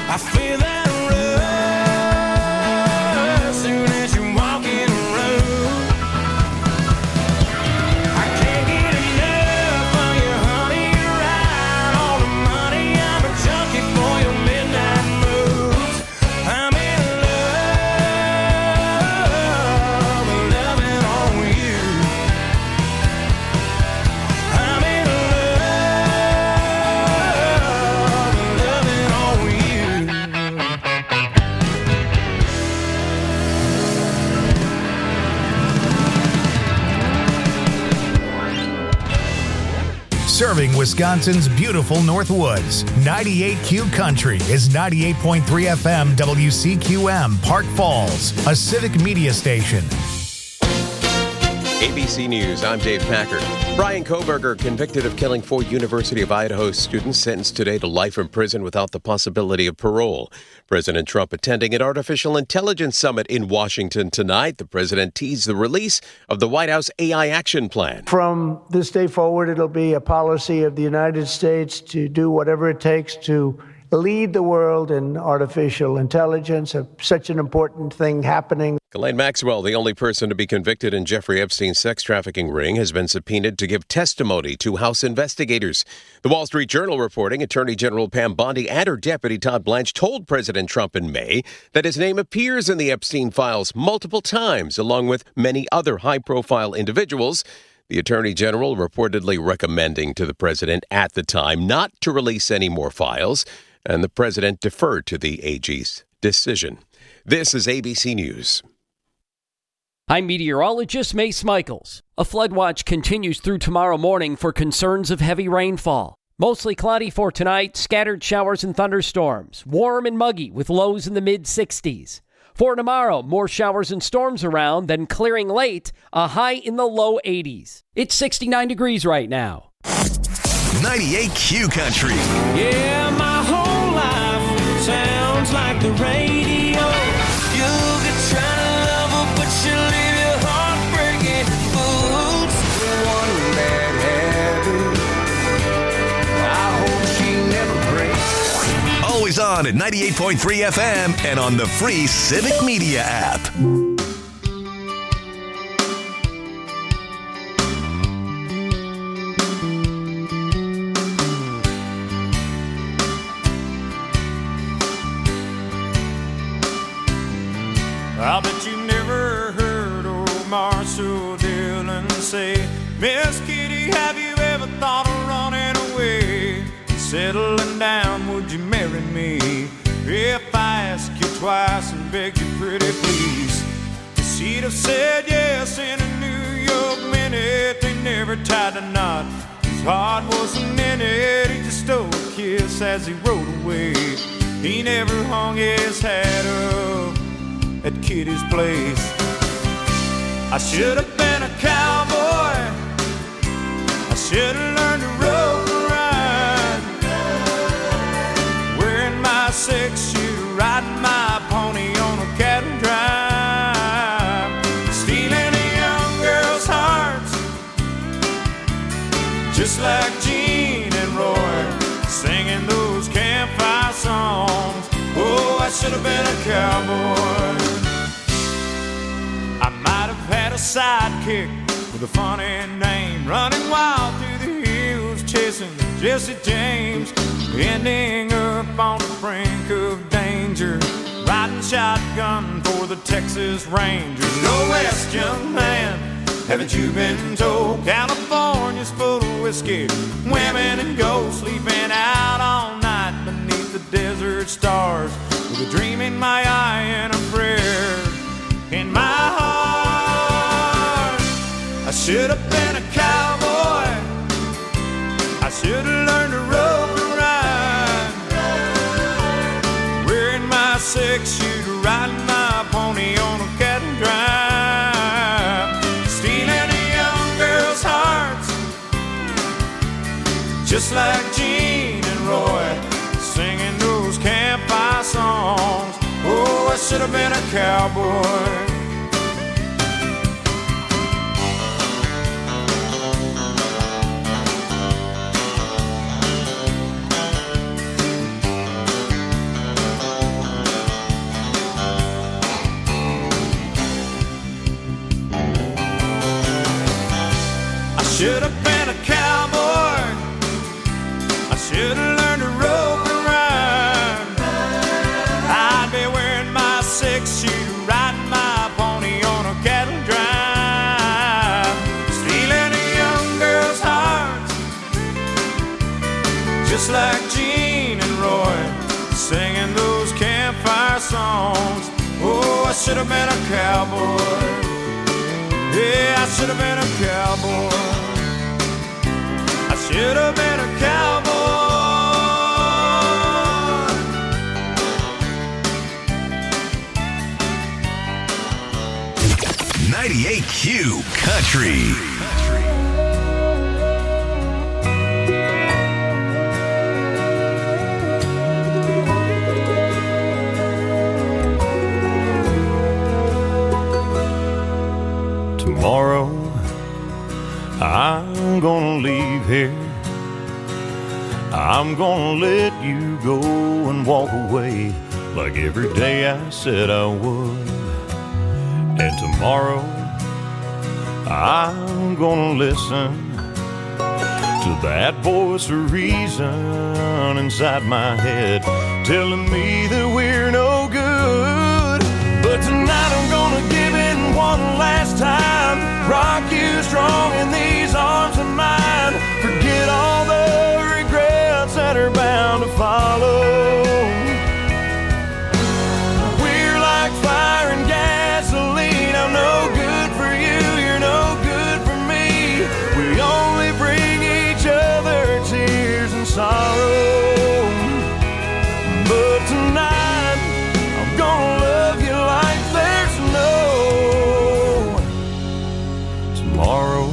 I feel that rush soon as you walk in the room. I can't get enough of your honey ride. All the money, I'm a junkie for your midnight moves. I'm in love, loving on you. I'm in love, loving on you. Serving Wisconsin's beautiful North Woods. 98Q Country is 98.3 FM WCQM Park Falls, a civic media station. ABC News, I'm Dave Packer. Brian Kohberger, convicted of killing 4 University of Idaho students, sentenced today to life in prison without the possibility of parole. President Trump attending an artificial intelligence summit in Washington tonight. The president teased the release of the White House AI action plan. From this day forward, it'll be a policy of the United States to do whatever it takes to lead the world in artificial intelligence, such an important thing happening. Ghislaine Maxwell, the only person to be convicted in Jeffrey Epstein's sex trafficking ring, has been subpoenaed to give testimony to House investigators. The Wall Street Journal reporting Attorney General Pam Bondi and her deputy Todd Blanche told President Trump in May that his name appears in the Epstein files multiple times, along with many other high-profile individuals. The Attorney General reportedly recommending to the president at the time not to release any more files, and the president deferred to the AG's decision. This is ABC News. I'm meteorologist Mace Michaels. A flood watch continues through tomorrow morning for concerns of heavy rainfall. Mostly cloudy for tonight, scattered showers and thunderstorms. Warm and muggy with lows in the mid-60s. For tomorrow, more showers and storms around, then clearing late, a high in the low 80s. It's 69 degrees right now. 98Q Country. Yeah, my whole life sounds like the radio. You could try to love her, but she'll leave your heart breaking. Boots, one bad habit. I hope she never breaks. Always on at 98.3 FM and on the free Civic Media app. I bet you never heard old Marshall Dillon say, Miss Kitty, have you ever thought of running away? Settling down, would you marry me? If I ask you twice and beg you pretty please. She'd have said yes in a New York minute. They never tied a knot, his heart wasn't in it. He just stole a kiss as he rode away. He never hung his hat up at Kitty's place. I should have been a cowboy. I should have learned to rope and ride, wearing my 6-shooter, riding my pony on a cattle drive, stealing a young girl's hearts, just like Gene and Roy, singing those campfire songs. Oh, I should have been a cowboy. I might have had a sidekick with a funny name, running wild through the hills, chasing Jesse James, ending up on the brink of danger, riding shotgun for the Texas Rangers. Go west, young man, haven't you been told? California's full of whiskey, women and gold, sleeping out all night beneath the desert stars, with a dream in my eye and a prayer in my heart. I should have been a cowboy. I should have learned to rope and ride, wearing my 6-shooter, riding my pony on a cattle drive, stealing a young girl's hearts, just like Gene and Roy, singing those campfire songs. Oh, I should have been a cowboy. should have been a cowboy. I should have learned to rope and ride. I'd be wearing my 6-shoe, riding my pony on a cattle drive, stealing a young girl's hearts, just like Gene and Roy, singing those campfire songs. Oh, I should have been a cowboy. Yeah, I should have been a cowboy. I should have been a cowboy. 98Q Country. Tomorrow I'm gonna leave here. I'm gonna let you go and walk away like every day I said I would. And tomorrow I'm gonna listen to that voice of reason inside my head telling me that we're no good. But tonight I'm gonna give in one last time, rock you strong in these arms of mine. Forget all the regrets that are bound to follow. We're like fire and gasoline. I'm no good for you, you're no good for me. We only bring each other tears and sorrow. But tonight I'm gonna love you like there's no tomorrow.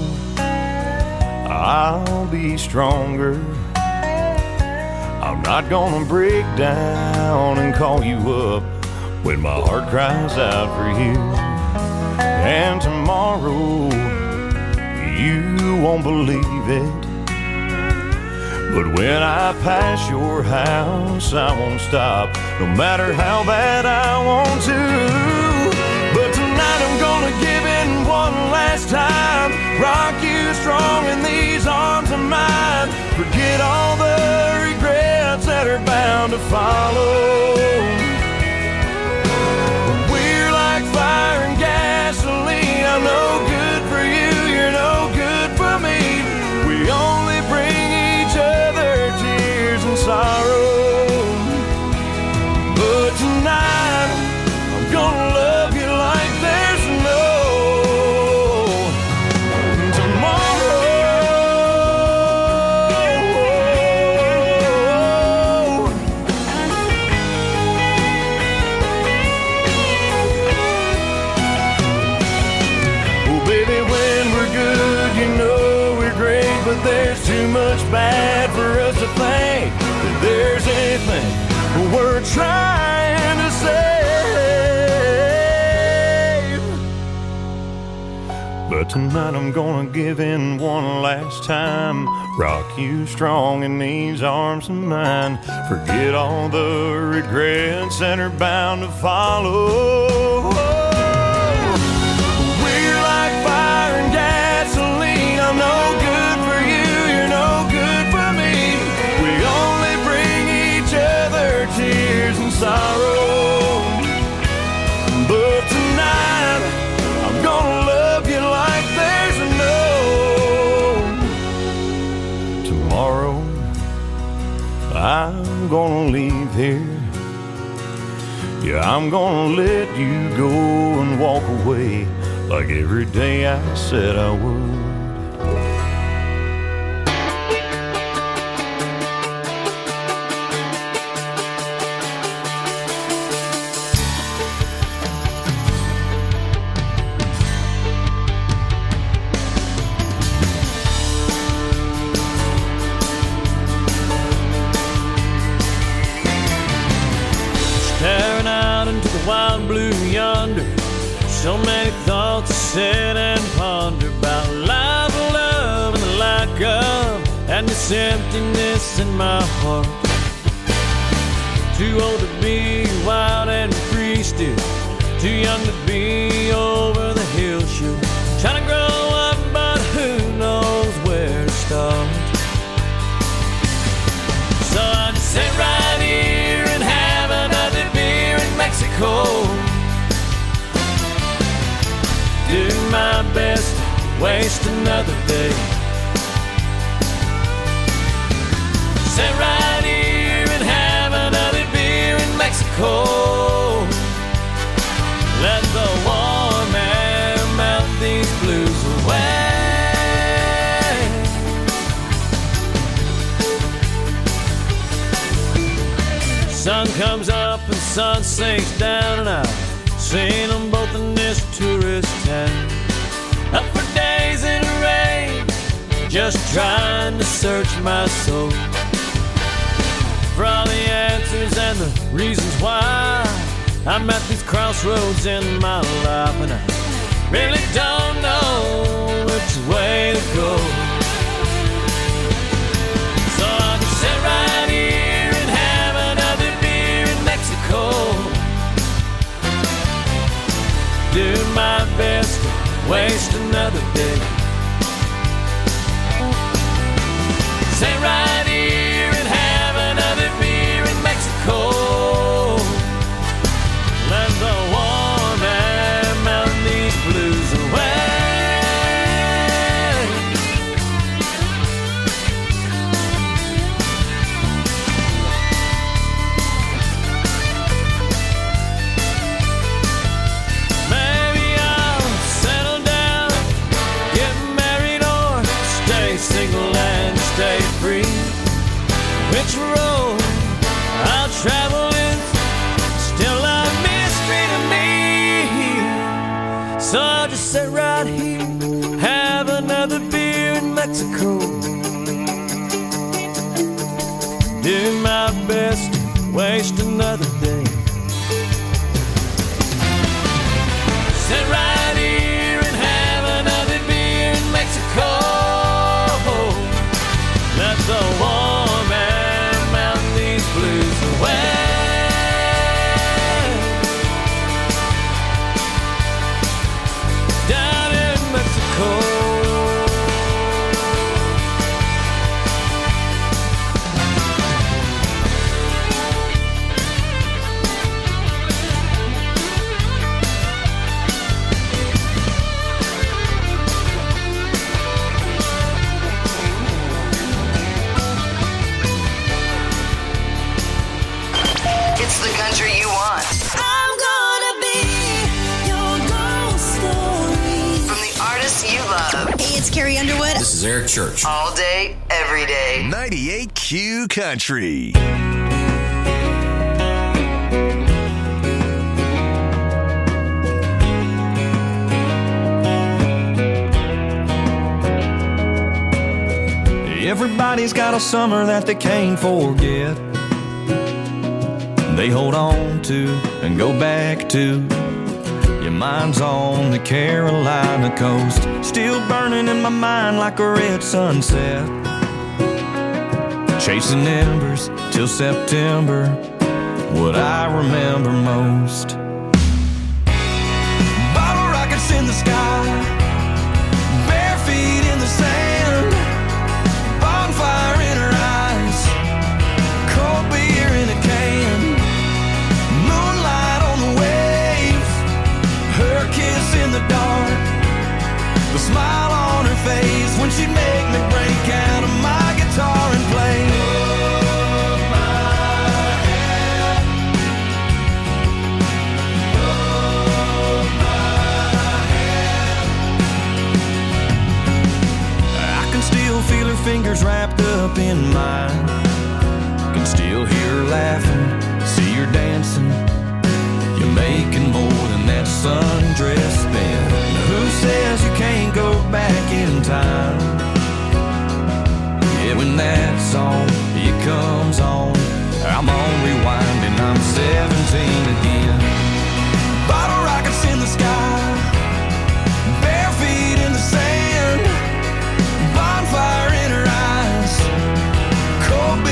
I'll be stronger. I'm not gonna break down and call you up when my heart cries out for you. And tomorrow you won't believe it, but when I pass your house I won't stop, no matter how bad I want to. But tonight I'm gonna give in one last time, rock you strong in these arms of mine. Forget all the regrets that are bound to follow. We're like fire and gasoline. I'm no good for you, you're no good for me. We only bring each other tears and sorrow. But tonight I'm gonna love you like there's no tomorrow. Oh baby, when we're good, you know we're great, but there's too much bad for us to think that there's anything we're trying to save. But tonight I'm gonna give in one last time, rock you strong in these arms of mine. Forget all the regrets that are bound to follow. We're like fire and gasoline. I'm no good for you, you're no good for me. We only bring each other tears and sorrow. But tonight I'm gonna love you like there's no tomorrow. I'm gonna leave here. Yeah, I'm gonna let you go and walk away like every day I said I would. Staring out into the wild blue yonder, so many thoughts to sit and ponder about life, love, and the lack of, and this emptiness in my heart. Too old to be wild and free still, too young to be over the hill. Sure, trying to grow up, but who knows where. waste another day. Sit right here and have another beer in Mexico. Let the warm air melt these blues away. Sun comes up and sun sinks down, and I've seen them both in this tourist town. Up for days in the rain, just trying to search my soul for all the answers and the reasons why I'm at these crossroads in my life, and I really don't know which way to go. So I'll just sit right here and have another beer in Mexico. Do my best to waste another day. Sit right here and have another beer in Mexico. Let the warm air melt these blues away. Maybe I'll settle down, get married, or stay single and stay free. Which road I'll travel is still a mystery to me. So I'll just sit right here, have another beer in Mexico. Do my best to waste another day. Sit right here and have another beer in Mexico. Let the warm air melt these blues away. Down in Mexico. It's the country you want. I'm gonna be your ghost story. From the artists you love. Hey, it's Carrie Underwood. This is Eric Church. All day, every day. 98Q Country. Everybody's got a summer that they can't forget. They hold on to and go back to. Your mind's on the Carolina coast, still burning in my mind like a red sunset. Chasing embers till September, what I remember most. Bottle rockets in the sky, bare feet in the sand, bonfire in her eyes, cold beer in a can, moonlight on the waves, her kiss in the dark, the smile on her face when she'd make me break out of my guitar and play. Hold my hand, hold my hand. I can still feel her fingers wrapped up in mine, can still hear her laughing, see her dancing. You're making more than that sundress spent. Who says you can't go back in time? Yeah, when that song, it comes on, I'm on rewind and I'm 17 again. Bottle rockets in the sky, bare feet in the sand, bonfire in her eyes, cold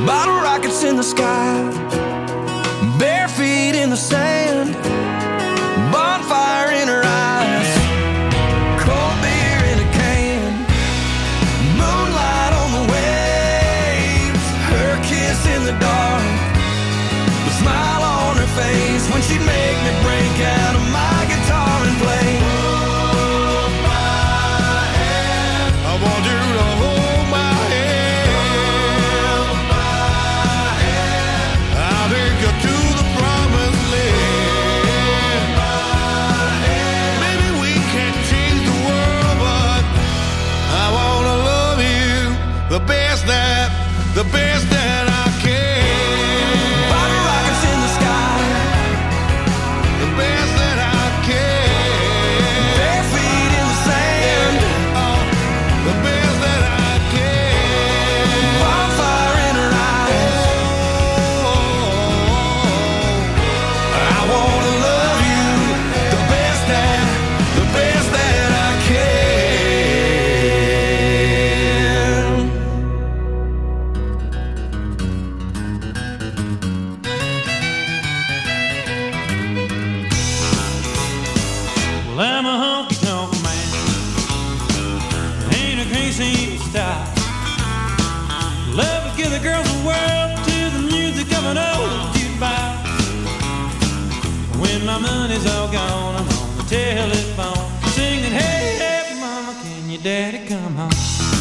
Bottle rockets in the sky, bare feet in the sand, bonfire in her eyes, cold beer in a can, moonlight on the waves, her kiss in the dark, the smile on her face when she'd make me break out of my guitar and play. Hold my hand, I want you to hold my hand. Hold my hand, I'll take you to the promised land. Hold my hand, maybe we can't change the world, but I wanna love you the best that I can. Bottle rockets in the sky, the best that I can. Bare feet in the sand, oh, the best that I can. Bonfire in her eyes, oh, I wanna love you the best that I can. Well, I'm a honky-tonk man, ain't a crazy style. Love to give the girls the world to the music of an old jukebox. When my money's all gone, I'm on the telephone singing, hey, hey, mama, can your daddy come home?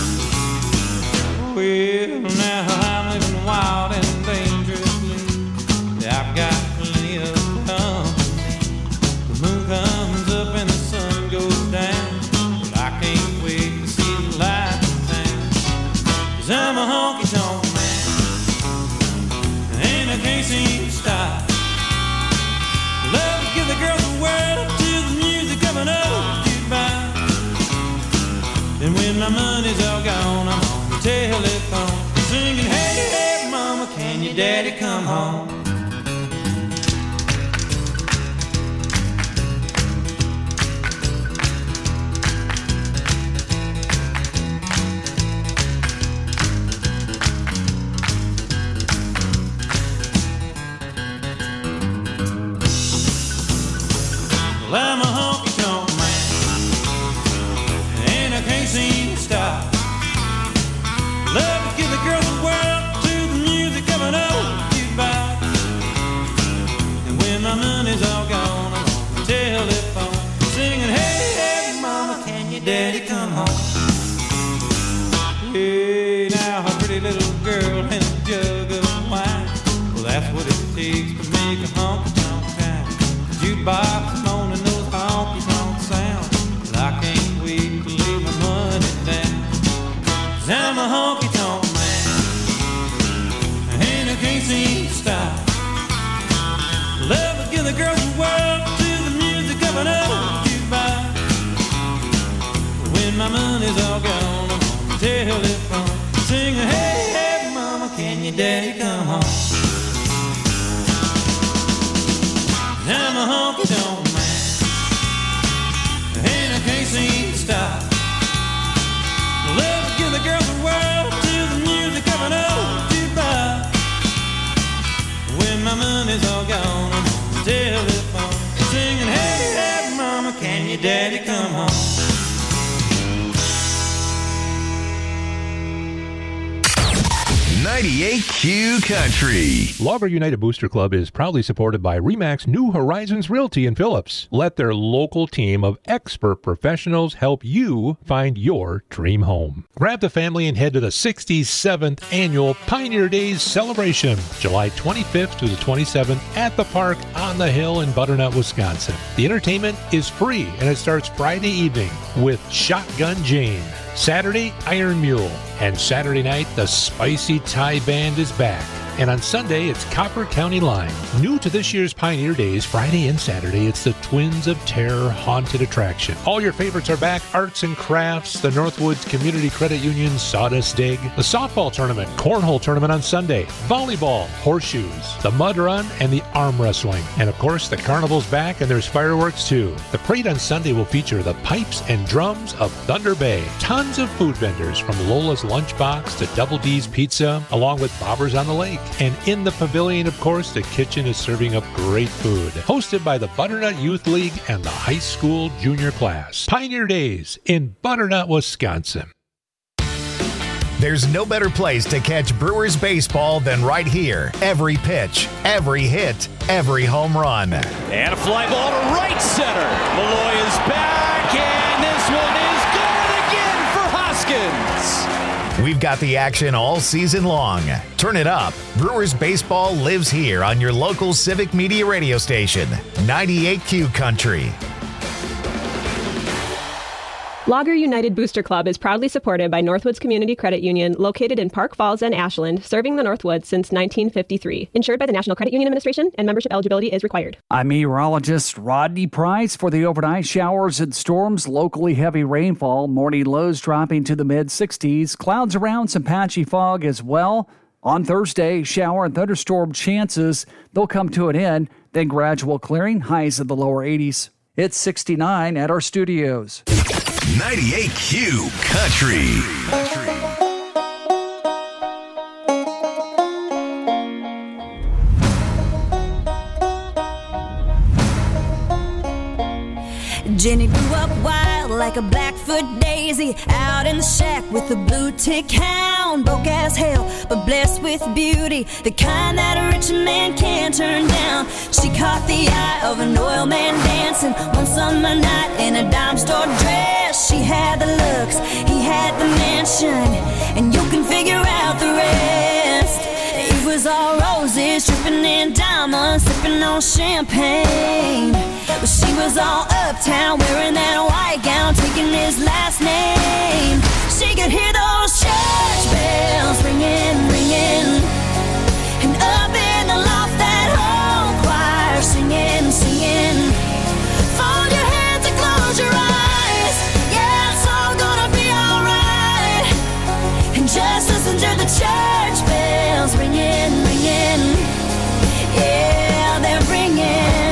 Well, now I'm living wild and dangerously. I've got plenty of company. The moon comes up and the sun goes down, but I can't wait to see the light in town. 'Cause I'm a honky-tonk man, and I can't seem to stop. Love to give the girls the world to the music of an old jukebox. And when my money's all gone, I'm on the telephone singing, hey, hey, mama, can your daddy come home? Well, I'm a honky-tonk man, and I can't seem to stop. Love to give the girls the world to the music of an old jukebox. And when my money's all gone, I'm on the telephone singing, hey, hey, mama, can your daddy come home? Hey, now a pretty little girl and a jug of wine, well, that's what it takes to make a honky-tonk town. Jukebox moaning those honky-tonk sounds, but I can't wait to lay my money down. 'Cause I'm a honky-tonk man, and I can't seem to stop. Love to give the girls the world to the music of an old jukebox. When my money's all gone, I'm on the telephone singing, hey, hey, mama, can your daddy come home? I'm a honky-tonk man, and I can't seem to stop. Love to give the girls the world to the music of an old jukebox. When my money's all gone, I'm on the telephone singing, hey, hey, mama, can your daddy come home? 98Q Country. Logger United Booster Club is proudly supported by RE/MAX New Horizons Realty in Phillips. Let their local team of expert professionals help you find your dream home. Grab the family and head to the 67th Annual Pioneer Days celebration, July 25th to the 27th at the park on the hill in Butternut, Wisconsin. The entertainment is free and it starts Friday evening with Shotgun Jane. Saturday, Iron Mule. And Saturday night, the Spicy Thai Band is back. And on Sunday, it's Copper County Line. New to this year's Pioneer Days, Friday and Saturday, it's the Twins of Terror Haunted Attraction. All your favorites are back. Arts and crafts, the Northwoods Community Credit Union Sawdust Dig, the softball tournament, cornhole tournament on Sunday, volleyball, horseshoes, the mud run, and the arm wrestling. And of course, the carnival's back and there's fireworks too. The parade on Sunday will feature the pipes and drums of Thunder Bay. Tons of food vendors from Lola's Lunchbox to Double D's Pizza, along with Bobbers on the Lake. And in the pavilion, of course, the kitchen is serving up great food. Hosted by the Butternut Youth League and the high school junior class. Pioneer Days in Butternut, Wisconsin. There's no better place to catch Brewers baseball than right here. Every pitch, every hit, every home run. And a fly ball to right center. Malloy is back, and this one is gone again for Hoskins. We've got the action all season long. Turn it up. Brewers baseball lives here on your local Civic Media radio station, 98Q Country. Lager United Booster Club is proudly supported by Northwoods Community Credit Union, located in Park Falls and Ashland, serving the Northwoods since 1953. Insured by the National Credit Union Administration, and membership eligibility is required. I'm meteorologist Rodney Price. For the overnight showers and storms, locally heavy rainfall, morning lows dropping to the mid-60s, clouds around, some patchy fog as well. On Thursday, shower and thunderstorm chances, they'll come to an end, then gradual clearing, highs in the lower 80s. It's 69 at our studios. 98Q Country. Jenny grew up wild like a Blackfoot daisy, out in the shack with a blue tick hound. Broke as hell, but blessed with beauty, the kind that a rich man can't turn down. She caught the eye of an oil man dancing one summer night in a dime store dress. She had the looks, he had the mansion, and you can figure out the rest. It was all roses, dripping in diamonds, sipping on champagne. But she was all uptown, wearing that white gown, taking his last name. She could hear those church bells ringing, ringing, and up in the loft that whole choir singing, singing. Fold your hands and close your eyes, yeah, it's all gonna be alright. And just listen to the church bells ringing, ringing, yeah, they're ringing.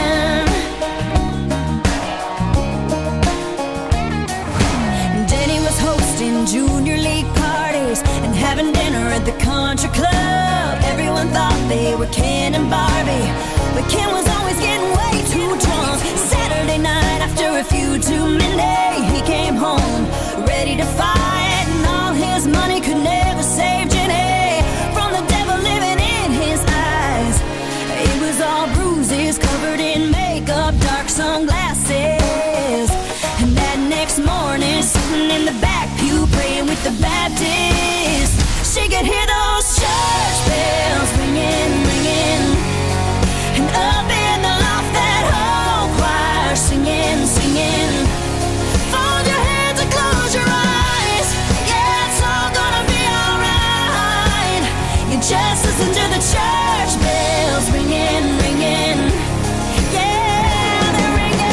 Junior league parties and having dinner at the country club. Everyone thought they were Ken and Barbie, but Ken was always getting way too drunk. Saturday night after a few too many, he came home ready to fight, and all his money could never save Jenny from the devil living in his eyes. It was all bruises, covered in makeup, dark sunglasses, and that next morning, sitting in the back pew praying with the Baptist, she could hear those church bells ringing, ringing, and up in the loft that whole choir singing, singing. Fold your hands and close your eyes, yeah, it's all gonna be alright. You just listen to the church bells ringing, ringing, yeah, they're ringing.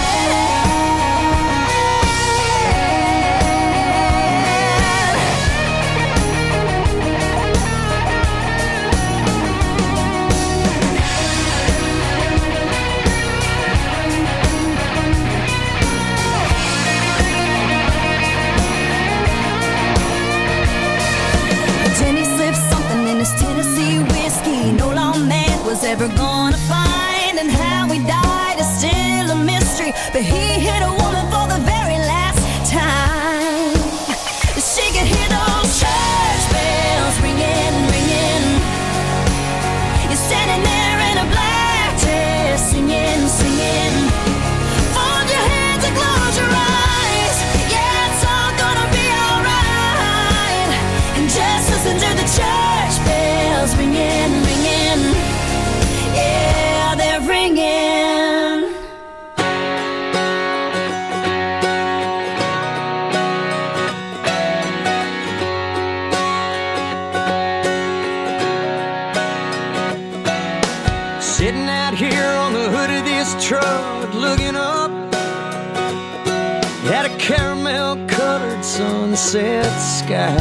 Tennessee whiskey, no lawman was ever gonna find, and how he died is still a mystery, but he hit a woman for the very last time. She could hear those church bells ringing, ringing. You're standing there in a black dress, singing, singing. Fold your hands and close your eyes, yeah, it's all gonna be alright. And just listen to the church bells ringing, ringing, yeah, they're ringing. Sitting out here on the hood of this truck, looking up at a caramel-colored sunset sky.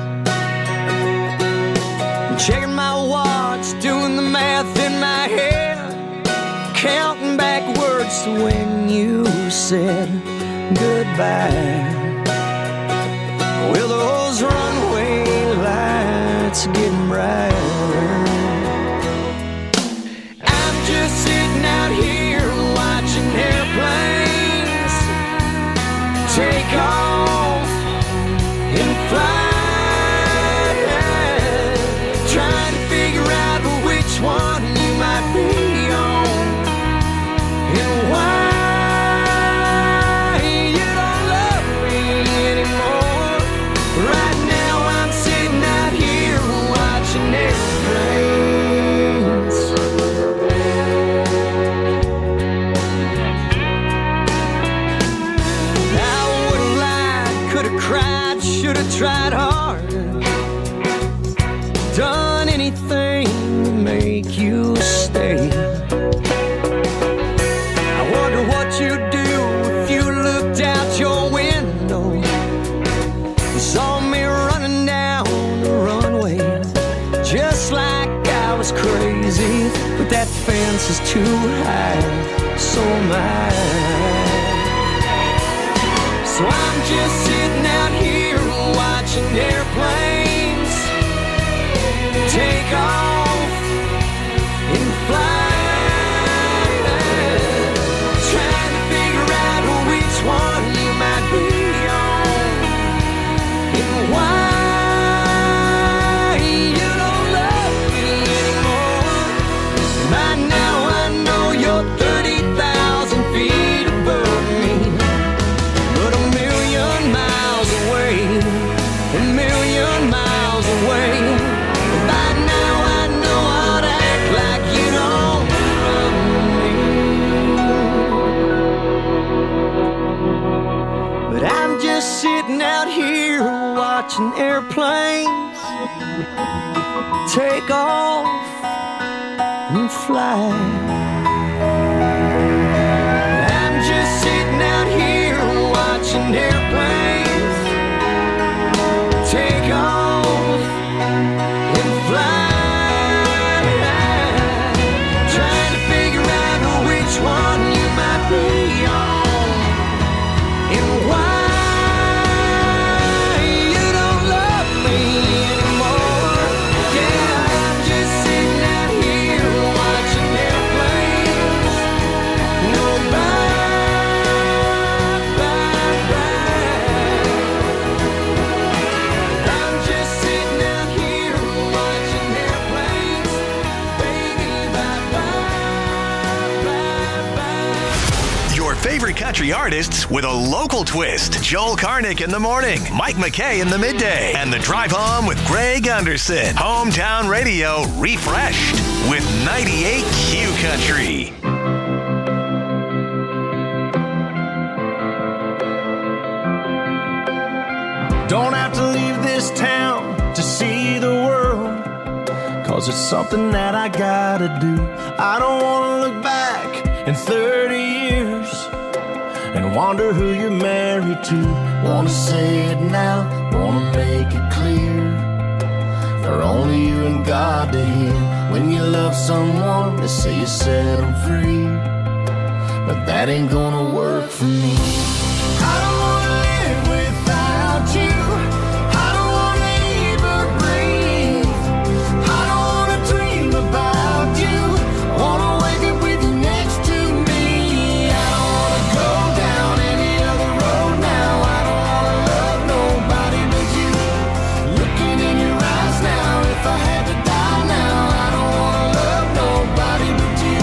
Checking my watch, doing the math in my head, counting backwards to when you said goodbye. Well, those runway lights are getting brighter. I'm just sitting out here watching airplanes take off and fly, trying to figure out which one you might be on and why you don't love me anymore. Right now I'm sitting out here watching airplanes. I would've lied, could've cried, should've tried harder, done anything to make you stay. I wonder what you'd do if you looked out your window and saw me running down the runway, just like I was crazy. But that fence is too high, so am I. So I'm just sitting out here watching airplanes take off and fly, trying to figure out which one you might be on and why you don't love me anymore. By now I know you're 30,000 feet above me, but a million miles away, a million miles away. By now I know how to act like you don't love me. But I'm just sitting out here watching airplanes take off and fly. I'm just sitting out here watching airplanes take off and fly, trying to figure out which one you might be on and why you don't love me anymore. Yeah, I'm just sitting out here watching airplanes go by, I'm just sitting out here watching airplanes, baby, Your favorite country artists with a local twist. Joel Karnick in the morning, Mike McKay in the midday, and the drive home with Greg Anderson. Hometown radio refreshed with 98Q Country. Don't have to leave this town to see the world, 'cause it's something that I gotta do. I don't wanna look back in 30 years and wonder who you're married to. Wanna say it now, wanna make it clear, for only you and God to hear. When you love someone, they say you set them free, but that ain't gonna work for me. I don't wanna live without you. I don't wanna even breathe. I don't wanna dream about you. I wanna wake up with you next to me. I don't wanna go down any other road now. I don't wanna love nobody but you. Looking in your eyes now, if I had to die now, I don't wanna love nobody but you.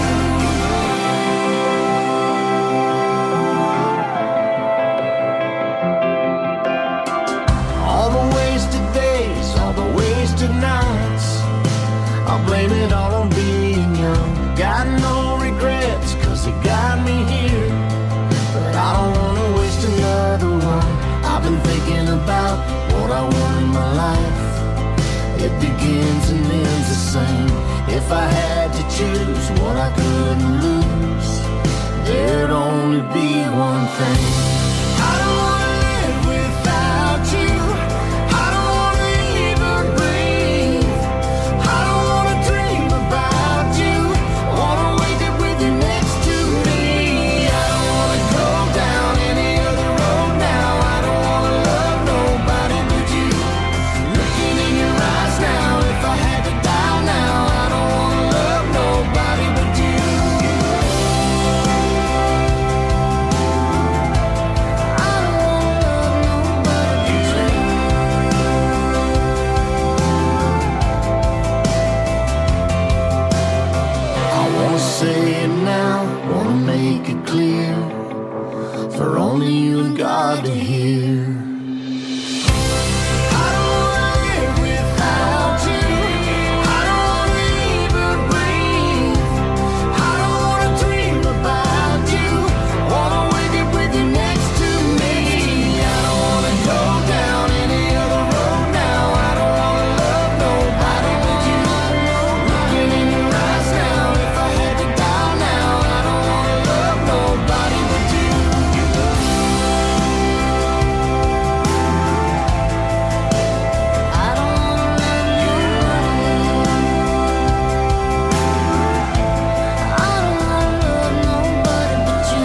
All the wasted days, all the wasted nights, I'll blame it all on being young. Got no regrets, 'cause it got me here, but I don't wanna waste another one. I've been thinking about what I want in my life. It begins and ends the same. If I had to choose what I couldn't lose, there'd only be one thing. I don't wanna live without you. I don't wanna even breathe. I don't wanna dream about you. Wanna wake up with you next to me. I don't wanna go down any other road now. I don't wanna love nobody but you. Looking in your eyes now, if I had to die now, I don't wanna love nobody but you. Say it now, wanna make it clear for only you and God to hear. I don't wanna live without you. I don't wanna even breathe. I don't wanna dream about you. Wanna wake up with you next to me. I don't wanna go down any other road now. I don't wanna love nobody but you. Looking in your eyes now, if I had to die now, I don't wanna love nobody but you. I don't wanna love nobody. I don't wanna love nobody but you.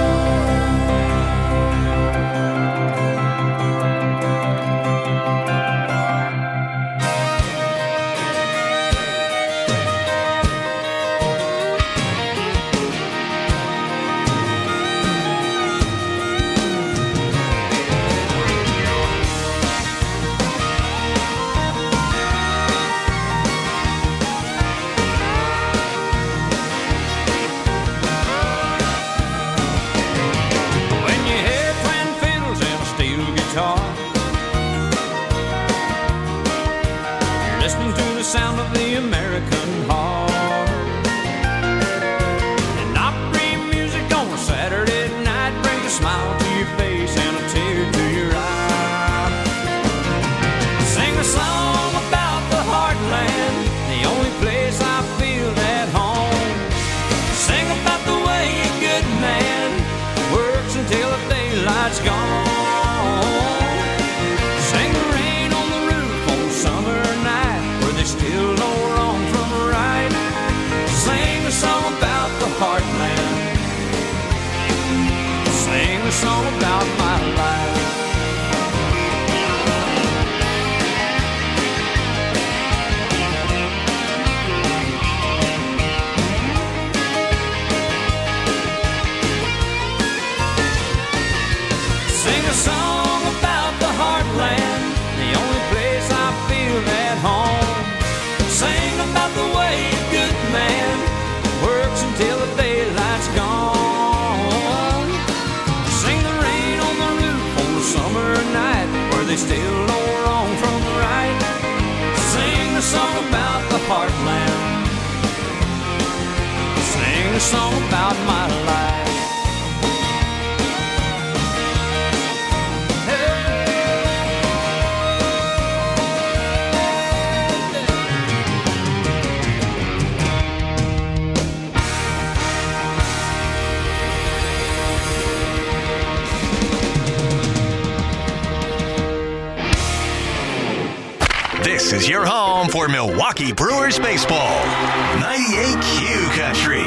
When you hear twin fiddles and a steel guitar, you're listening to the sound of the American heart. And Opry music on a Saturday night brings a smile to your face and a tear to your eye. Sing a song about the heartland, the only place I feel at home. Sing about the way a good man works until the daylight's gone. Sing the rain on the roof on a summer night where they still know wrong from right. Sing a song about the heartland. Sing a song about my life. Sing a song about the heartland, the only place I feel at home. Sing about the way a good man works until the daylight's gone. Sing the rain on the roof on a summer night where they still know wrong from right. Sing a song about the heartland. Sing a song about my life. This is your home for Milwaukee Brewers baseball. 98Q Country.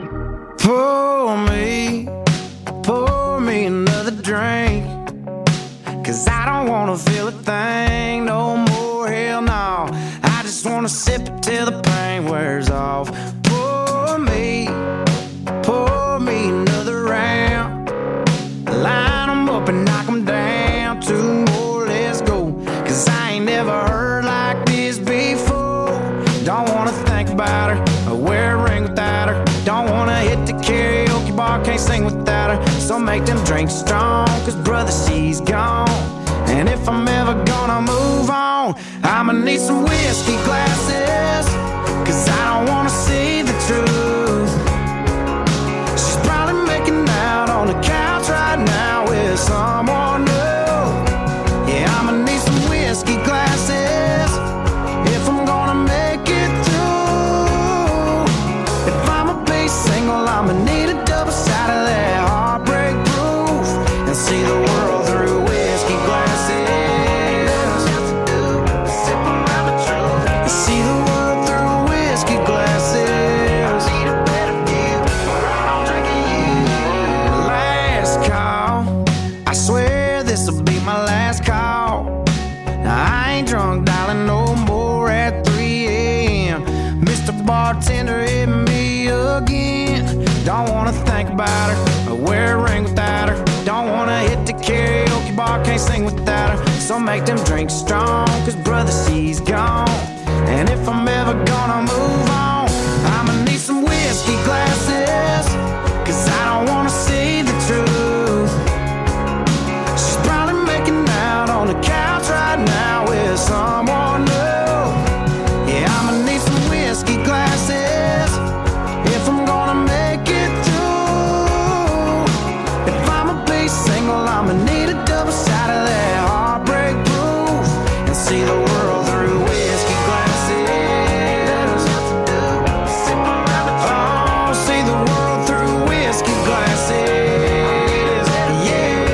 Pour me another drink. 'Cause I don't wanna feel a thing no more, hell no. I just wanna sip it till the pain wears off. Pour me another round. Line 'em up and knock 'em down. Two more, let's go. 'Cause I ain't never heard like this before. Don't wanna think about her or wear a ring without her. Don't wanna hit the karaoke bar, can't sing without her. So make them drinks strong, 'cause brother, she's gone. And if I'm ever gonna move on, I'ma need some whiskey glasses. 'Cause I don't wanna see the truth. She's probably making out on the couch right now with someone new. Yeah, I'ma need some whiskey glasses if I'm gonna make it through. bartender hit me again. Don't wanna think about her or wear a ring without her. Don't wanna hit the karaoke bar, can't sing without her. So make them drinks strong, cause brother, she's gone. And if I'm ever gonna move on, I'ma need some whiskey glasses, cause I don't wanna see the truth. She's probably making out on the couch right now with someone new. Yeah, I'ma need some whiskey glasses if I'm gonna make it through. If I'ma be single, I'ma need a double shot of that heartbreak proof and see the world through whiskey glasses. Oh, see the world through whiskey glasses. Yeah.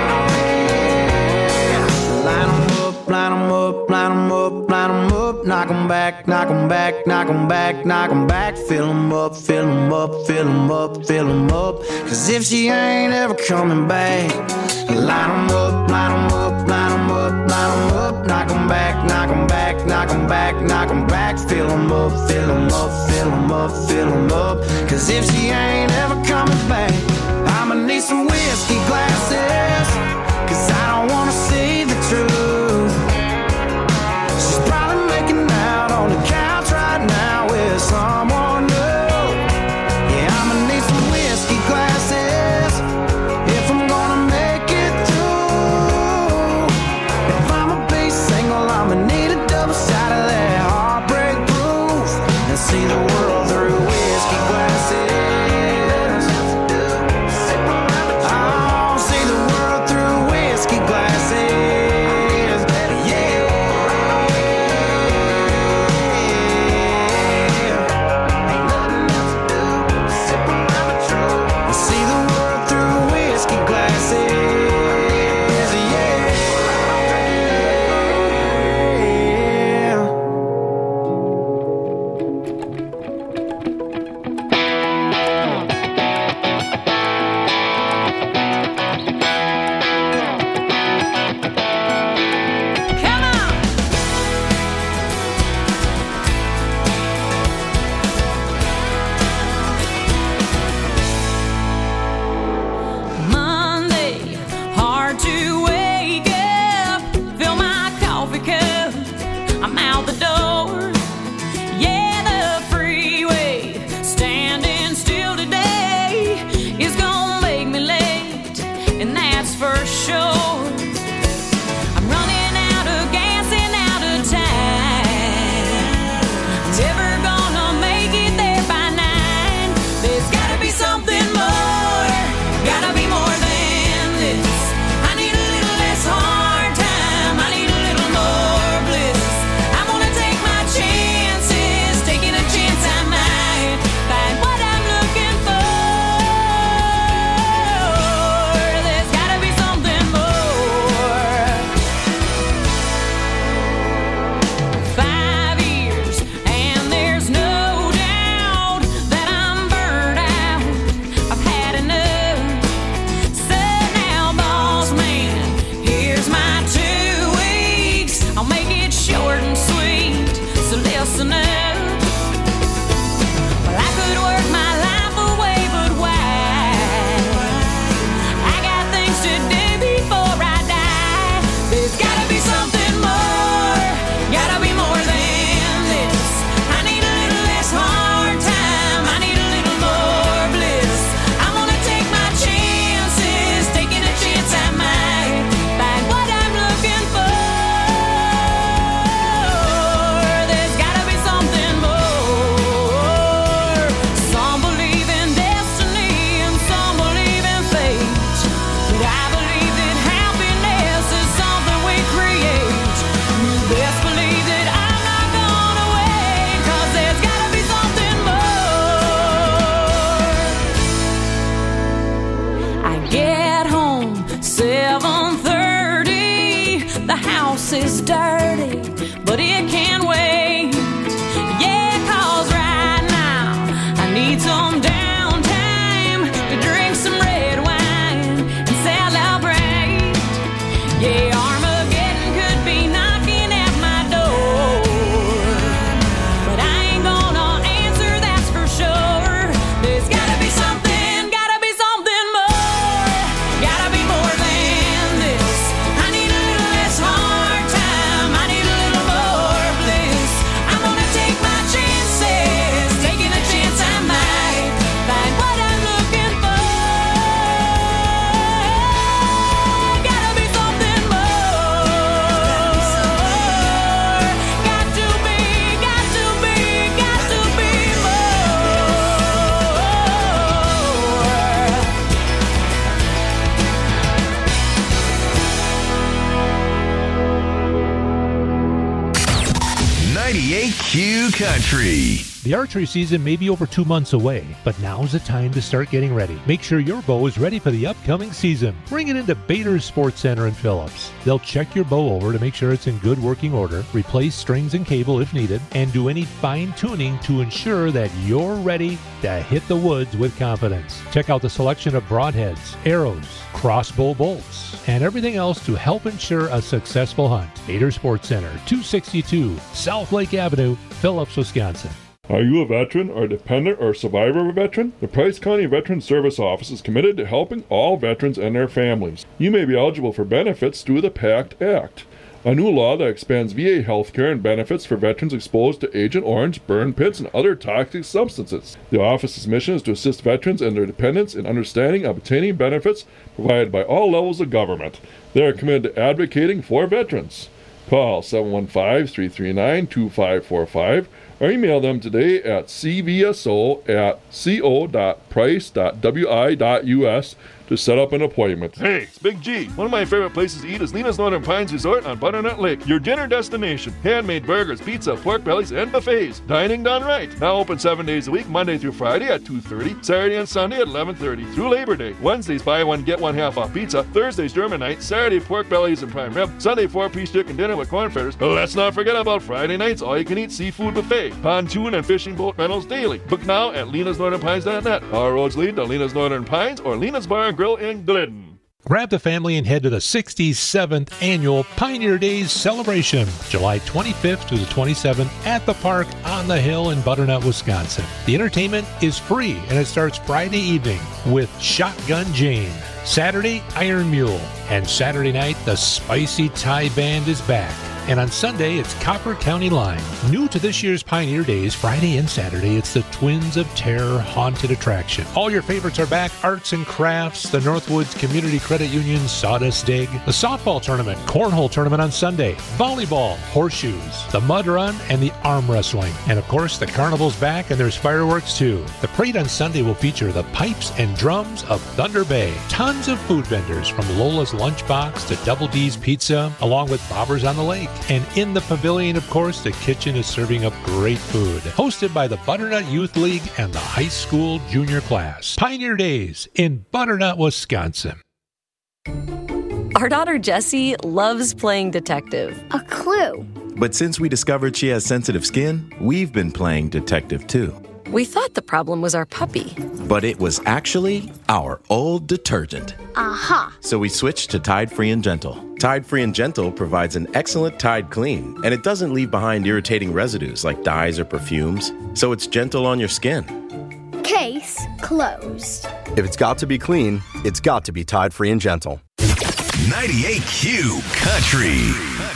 Line 'em up, line 'em up, line 'em up, line 'em up. Knock 'em back, knock 'em back, knock 'em back, knock 'em back. Fill 'em up, fill 'em up, fill 'em up, fill 'em up. Cause if she ain't ever coming back, line 'em up, line 'em up, line 'em up, line 'em up. Knock 'em back, knock 'em back, knock 'em back, knock 'em back. Fill 'em up, fill 'em up, fill 'em up, fill em up. Cause if she ain't ever coming back, I'ma need some whiskey glasses, cause I don't wanna see the truth. She's probably making out on the couch right now with someone new. Yeah, I'ma need some whiskey glasses if I'm gonna make it through. If I'ma be single, I'ma need a double shot of that heartbreak proof and see the world through whiskey glasses. Oh, see the world through whiskey glasses. See the world through whiskey glasses. Monday, hard to wake up. Fill my coffee cup, I'm out the door. Yeah, the freeway, standing still today is gonna make me late, and that's for sure. I'm running out of gas and out of time. Never gonna make it there by 9. There's gotta be something more, gotta be more than this. I need a little less hard time, I need a little more bliss. I wanna take my chances, taking a chance I might find what I'm looking for. There's gotta be something more. 5 years, and there's no doubt that I'm burned out. I've had enough. So now, boss man, here's my 2 weeks. I'll make it short and sweet, so listen up. Well, I could work my life away, but why? I got things to do before I die. There's gotta be something more, gotta be more than this. I need a little less hard time, I need a little more bliss. I wanna take my chances, taking a chance I might find what I'm looking for. There's gotta be something more. Some believe in destiny and some believe in fate, but I believe that happiness is something we create. You best believe that I'm not gonna wait, 'cause there's gotta be something more. I get home 7:30. The house is dirty, but it can wait. Yeah, 'cause right now I need some downtime to drink some red wine and celebrate. Yeah, Armageddon could be knocking at my door, but I ain't gonna Country. The archery season may be over 2 months away, but now's the time to start getting ready. Make sure your bow is ready for the upcoming season. Bring it into Bader's Sports Center in Phillips. They'll check your bow over to make sure it's in good working order, replace strings and cable if needed, and do any fine tuning to ensure that you're ready to hit the woods with confidence. Check out the selection of broadheads, arrows, crossbow bolts, and everything else to help ensure a successful hunt. Bader Sports Center, 262 South Lake Avenue, Phillips, Wisconsin. Are you a veteran or dependent or survivor of a veteran? The Price County Veteran Service Office is committed to helping all veterans and their families. You may be eligible for benefits through the PACT Act, a new law that expands VA health care and benefits for veterans exposed to Agent Orange, burn pits, and other toxic substances. The office's mission is to assist veterans and their dependents in understanding and obtaining benefits provided by all levels of government. They are committed to advocating for veterans. Call 715-339-2545 or email them today at cvso@co.price.wi.us to set up an appointment. Hey, it's Big G. One of my favorite places to eat is Lena's Northern Pines Resort on Butternut Lake, your dinner destination. Handmade burgers, pizza, pork bellies, and buffets. Dining done right. Now open 7 days a week, Monday through Friday at 2:30, Saturday and Sunday at 11:30 through Labor Day. Wednesdays, buy one, get one half off pizza. Thursdays, German night. Saturday, pork bellies and prime rib. Sunday, 4-piece chicken dinner with corn fritters. Let's not forget about Friday nights, all-you-can-eat seafood buffet. Pontoon and fishing boat rentals daily. Book now at lenasnorthernpines.net. Our roads lead to Lena's Northern Pines or Lena's Bar and Grill in Glidden. Grab the family and head to the 67th Annual Pioneer Days Celebration, July 25th to the 27th at the park on the hill in Butternut, Wisconsin. The entertainment is free and it starts Friday evening with Shotgun Jane, Saturday Iron Mule, and Saturday night the Spicy Thai Band is back. And on Sunday, it's Copper County Line. New to this year's Pioneer Days, Friday and Saturday, it's the Twins of Terror Haunted Attraction. All your favorites are back. Arts and crafts, the Northwoods Community Credit Union Sawdust Dig, the softball tournament, cornhole tournament on Sunday, volleyball, horseshoes, the mud run, and the arm wrestling. And of course, the carnival's back and there's fireworks too. The parade on Sunday will feature the pipes and drums of Thunder Bay. Tons of food vendors from Lola's Lunchbox to Double D's Pizza, along with Bobbers on the Lake. And in the pavilion, of course, the kitchen is serving up great food. Hosted by the Butternut Youth League and the high school junior class. Pioneer Days in Butternut, Wisconsin. Our daughter Jessie loves playing detective. A clue. But since we discovered she has sensitive skin, we've been playing detective too. We thought the problem was our puppy. But it was actually our old detergent. Aha! So we switched to Tide Free and Gentle. Tide Free and Gentle provides an excellent Tide clean, and it doesn't leave behind irritating residues like dyes or perfumes, so it's gentle on your skin. Case closed. If it's got to be clean, it's got to be Tide Free and Gentle. 98Q Country.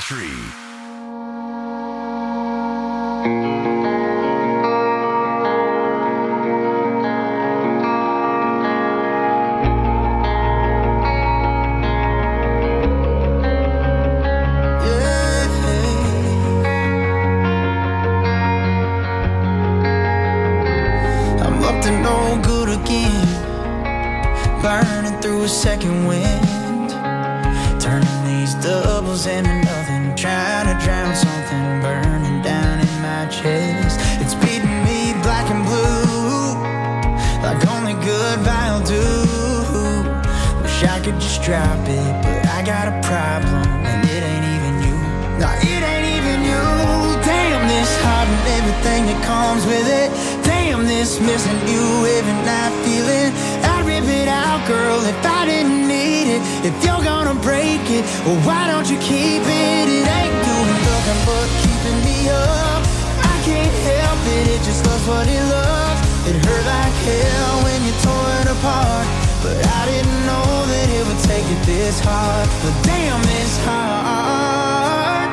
Second wind, turning these doubles into nothing, trying to drown something burning down in my chest. It's beating me black and blue, like only good vinyl do. Wish I could just drop it, but I got a problem, and it ain't even you. No, it ain't even you. Damn this heart and everything that comes with it. Damn this missing you every night feeling. Rip it out, girl, if I didn't need it. If you're gonna break it, well, why don't you keep it? It ain't doing nothing but keeping me up. I can't help it, it just loves what it loves. It hurt like hell when you tore it apart, but I didn't know that it would take it this hard. But damn, it's hard.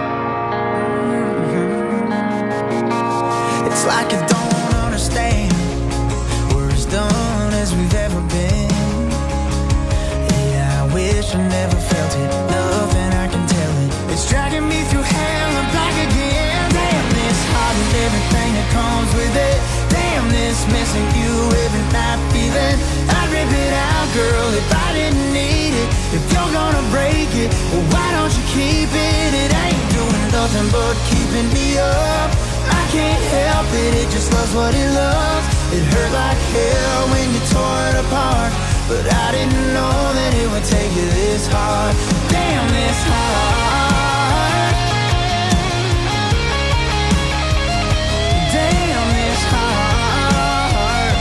It's like you don't understand. We're as done as we've ever been. Yeah, I wish I never felt it. Nothing I can tell it. It's dragging me through hell and back again. Damn this heart and everything that comes with it. Damn this missing you every night feeling. I'd rip it out, girl, if I didn't need it. If you're gonna break it, well, why don't you keep it? It ain't doing nothing but keeping me up. I can't help it, it just loves what it loves. It hurt like hell when you tore it apart, but I didn't know that it would take you this hard. Damn, this hard. Damn, this hard.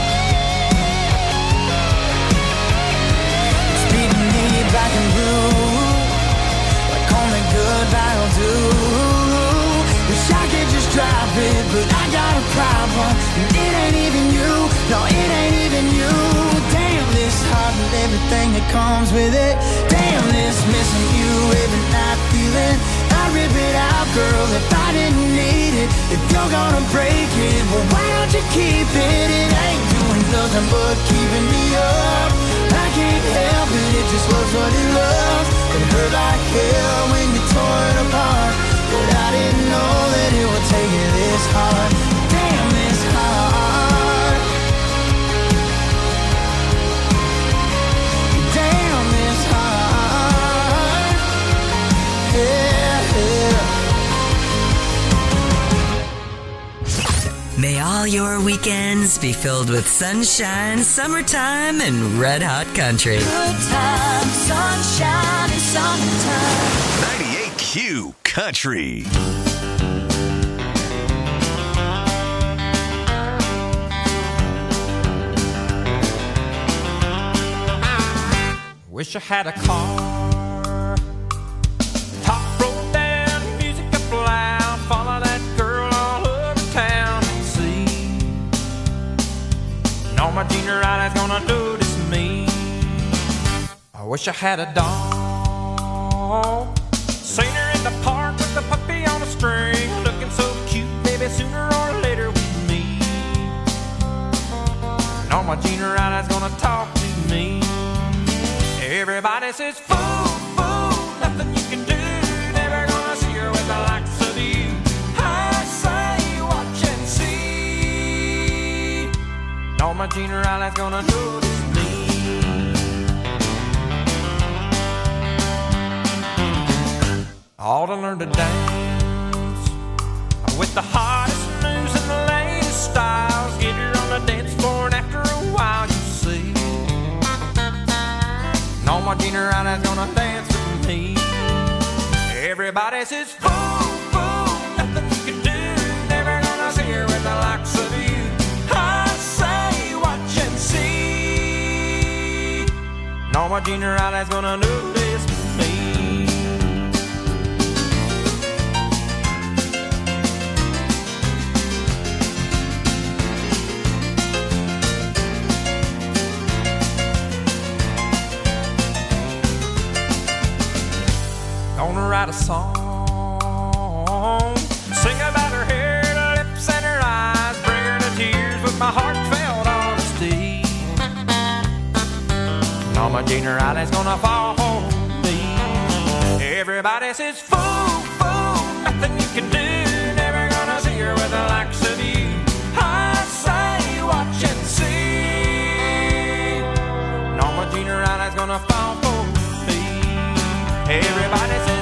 It's beating me black and blue, like only goodbye will do. Wish I could just drop it, but I got a problem, and it ain't even you. No, it ain't even you. Damn, this heart and everything that comes with it. Damn, this missing you every night feeling. I'd rip it out, girl, if I didn't need it. If you're gonna break it, well, why don't you keep it? It ain't doing nothing but keeping me up. I can't help it, it just loves what it loves. It hurt like hell when you tore it apart, but I didn't know that it would take you this hard. Damn, this hard. Damn, this hard. Yeah, yeah. May all your weekends be filled with sunshine, summertime, and red hot country. Good time, sunshine, and summertime. 98Q Country. Wish I had a car, top rolled down, music up loud, follow that girl all over town and see. No, my junior eyes gonna notice me. I wish I had a dog, seen her in the park with the puppy on a string, looking so cute, baby, sooner or later with me. No, my junior eyes gonna talk to me. Everybody says, fool, fool, nothing you can do. Never gonna see her with the likes of you. I say, watch and see. No, my junior eye's gonna notice me. Ought to learn to dance with the hottest moves and the latest styles. Get her on the dance floor and after a while you see. No, my junior is gonna dance with me. Everybody says, fool, fool, nothing you can do. Never gonna see her with the likes of you. I say, watch and see. No, my junior is gonna notice me. Gonna write a song, sing about her hair, her lips, and her eyes, bring her to tears with my heartfelt honesty. And all my junior eyes gonna fall for me. Everybody says, fool, fool, nothing you can do. Never gonna see her with the likes of you. I say, watch and see. And all my junior eyes gonna fall for me. Everybody says,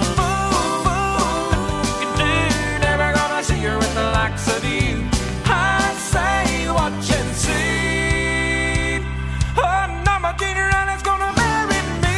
see her with the likes of you. I say, watch and see. Oh, no, my junior is gonna marry me.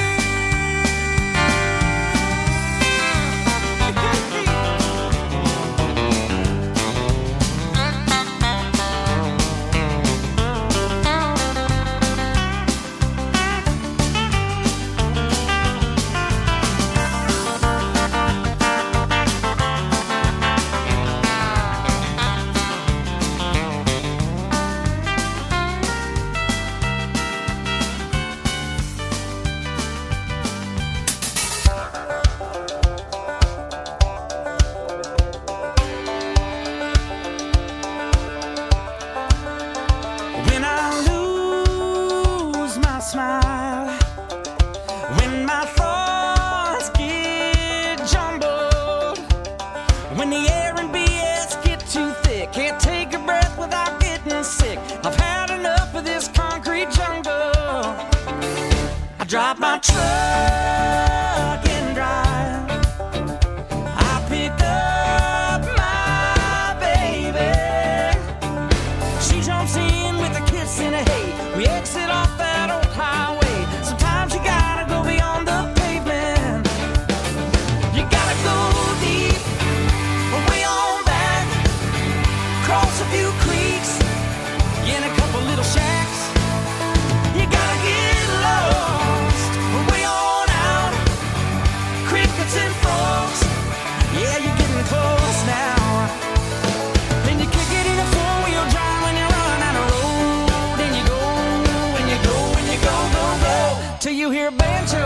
Drop my truck and drive. I pick up my baby. She jumps in with a kiss and a hey. We exit off that old highway. Sometimes you gotta go beyond the pavement. You gotta go deep, way on back, cross a few creeks, in a couple little shacks. You gotta get lost, way on out, crickets and frogs. Yeah, you're getting close now. Then you kick it in a four-wheel drive when you run out of road. And you go, and you go, and you go, go, go, till you hear a banjo.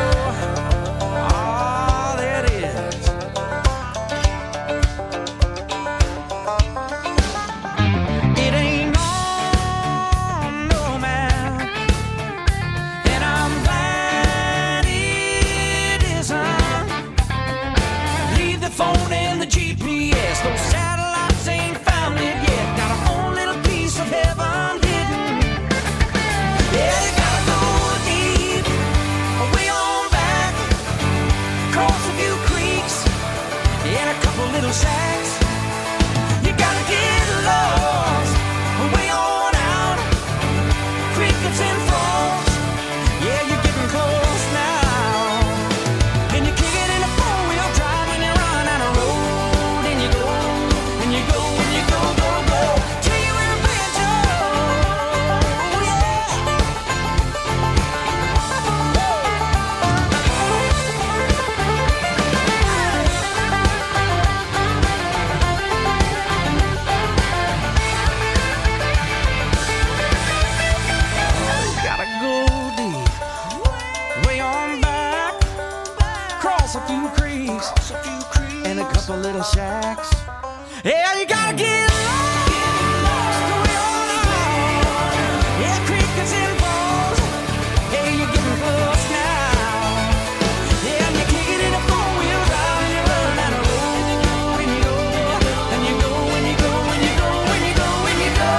Oh, there it is. It ain't on no map, and I'm glad it isn't. Leave the phone and the GPS, those satellites ain't found it yet. Got a whole little piece of heaven hidden. Yeah, you gotta go deep, way on back, cross a few creeks, and a couple little shacks. You gotta get lost, way on out, crickets and frogs. Yeah, you're getting close now. And you kick it in a four-wheel drive when you run out of road. And you go, and you go, and you go, go, go, till you hear a banjo. Gotta go deep, way on back, cross a few creeks, and a couple little shacks. Yeah, you gotta get lost, way on out. Yeah, crickets and balls. Yeah, you're getting close now. Yeah, and you kick it in a four-wheel drive and you run out of road. And you go, and you go, and you go, and you go, and you go, and you go.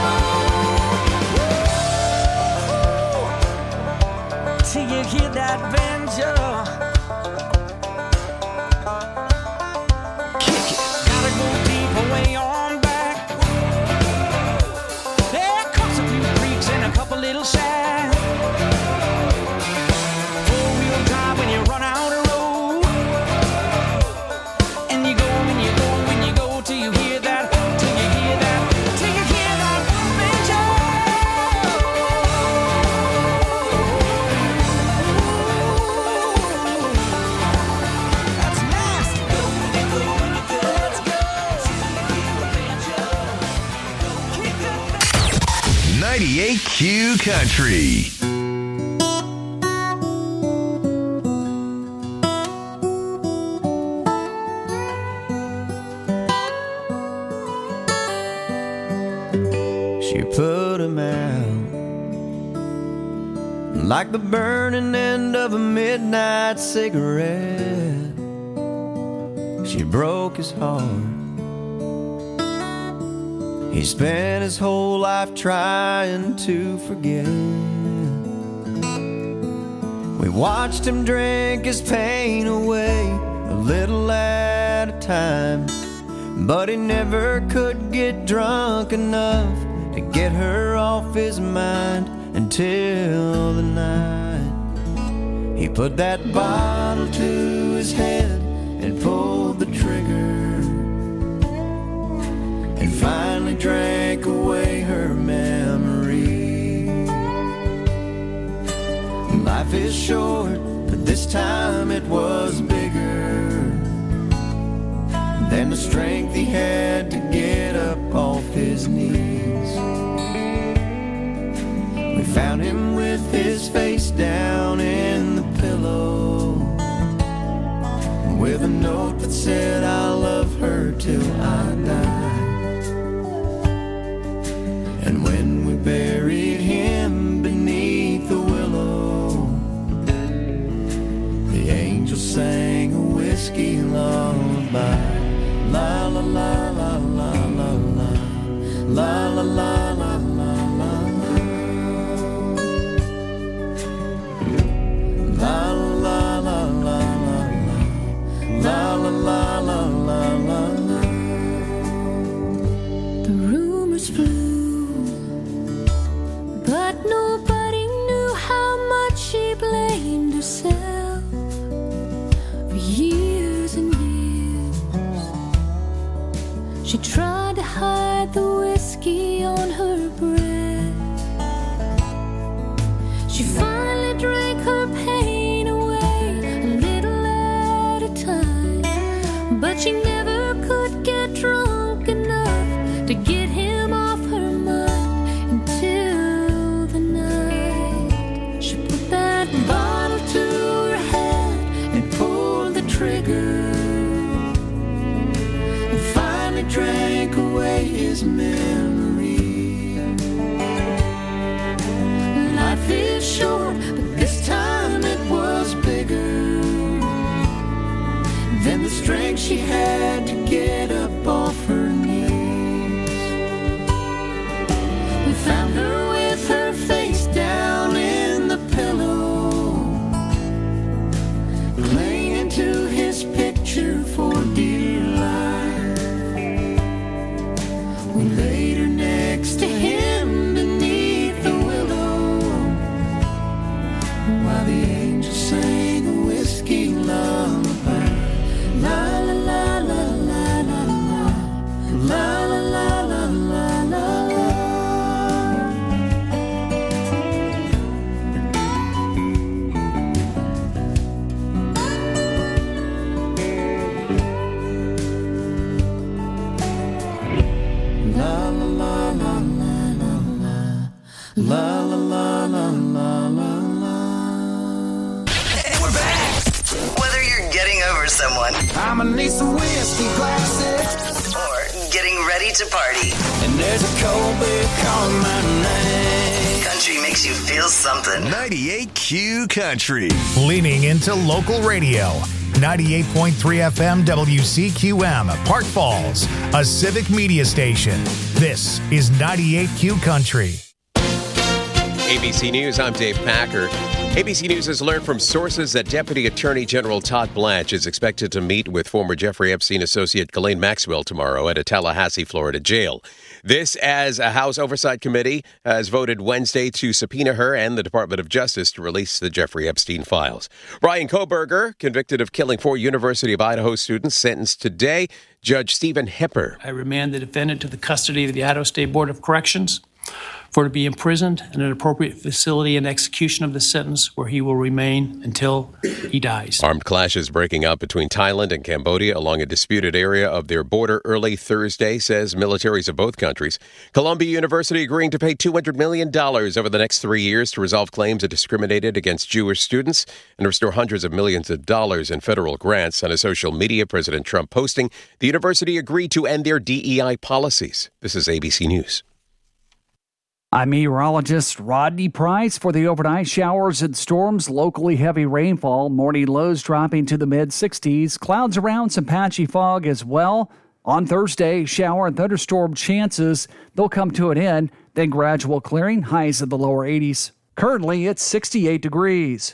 Till you hear that banjo. Kick it. Gotta go deep, way on back. There comes a few creeks and a couple little shacks. Four-wheel drive when you run out of road. And you go, and you go, and you go till you hear that, till you hear that, till you hear that banjo. That's nasty. Go, and you go, and you go, let's go. Till you hear a banjo. Kick that 98Q Country. She put him out like the burning end of a midnight cigarette. She broke his heart. He spent his whole life trying to forget. We watched him drink his pain away, a little at a time. But he never could get drunk enough to get her off his mind until the night he put that bottle to his head and pulled the trigger, and finally drank away her memory. Life is short, but this time it was bigger than the strength he had to get up off his knees. We found him with his face down in the pillow, with a note that said, "I love her till I die." And when we buried him beneath the willow, the angel sang a whiskey lullaby. La la la la la la la, la la la la la la, la la la la la, la la la la la la. She never could get drunk enough to get him off her mind until the night she put that bottle to her head and pulled the trigger and finally drank away his memory. Life is short, but this time it was bigger than the strength she had to get up off her knees. We found her with her face down in the pillow, clinging to his picture for dear life. We laid her next to him beneath the willow, while the angels sang a whiskey lullaby. La la la la la la la, la la la la la la la. La la la la la la la, la la la la la la. And we're back. Whether you're getting over someone, I'ma need some whiskey glasses, or getting ready to party, and there's a cold beer calling my name. country makes you feel something. 98Q Country. Leaning into local radio. 98.3 FM WCQM, Park Falls, a civic media station. This is 98Q Country. ABC News, I'm Dave Packer. ABC News has learned from sources that Deputy Attorney General Todd Blanche is expected to meet with former Jeffrey Epstein associate Ghislaine Maxwell tomorrow at a Tallahassee, Florida jail. This as a House Oversight Committee has voted Wednesday to subpoena her and the Department of Justice to release the Jeffrey Epstein files. Brian Kohberger, convicted of killing 4 University of Idaho students, sentenced today. Judge Stephen Hipper. I remand the defendant to the custody of the Idaho State Board of Corrections for to be imprisoned in an appropriate facility and execution of the sentence where he will remain until he dies. Armed clashes breaking out between Thailand and Cambodia along a disputed area of their border early Thursday, says militaries of both countries. Columbia University agreeing to pay $200 million over the next 3 years to resolve claims it discriminated against Jewish students and restore hundreds of millions of dollars in federal grants. On a social media, President Trump posting, the university agreed to end their DEI policies. This is ABC News. I'm meteorologist Rodney Price. For the overnight showers and storms, locally heavy rainfall, morning lows dropping to the mid-60s, clouds around, some patchy fog as well. On Thursday, shower and thunderstorm chances, they'll come to an end, then gradual clearing, highs in the lower 80s. Currently, it's 68 degrees.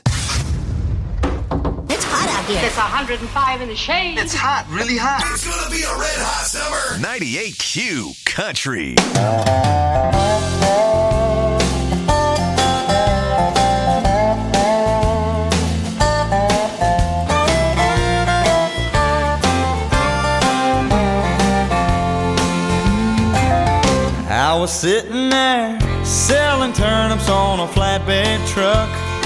It's hot out here. It's 105 in the shade. It's hot, really hot. It's going to be a red hot summer. 98Q Country. I was sitting there selling turnips on a flatbed truck.